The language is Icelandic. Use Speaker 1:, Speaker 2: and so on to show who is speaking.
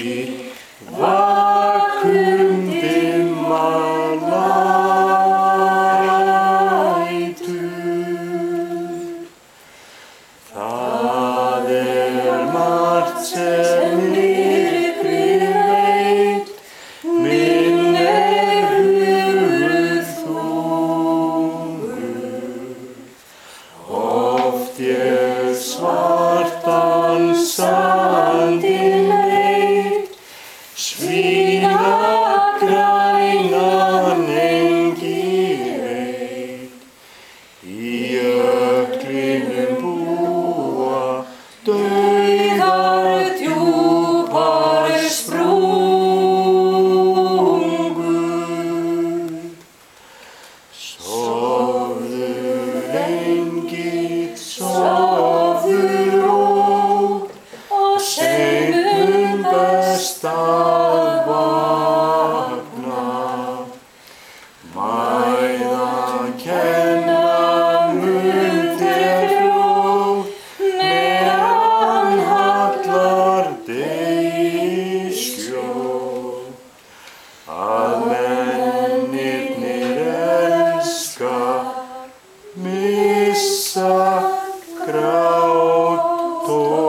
Speaker 1: lengi, vakum dimma nætur. Það margt sem myrkrið veit, minn hugur þungur. Oft ég svartan sandinn leit, svíða grænan engi veit. Í jöklinum búa dauðar djúpar sprungur. Sofðu lengi, sofðu rótt, og seint mun best að vakna. Mæðan kenna mun þér fljótt, meðan hallar degisskjótt. Að mennirnir elska, missa grát og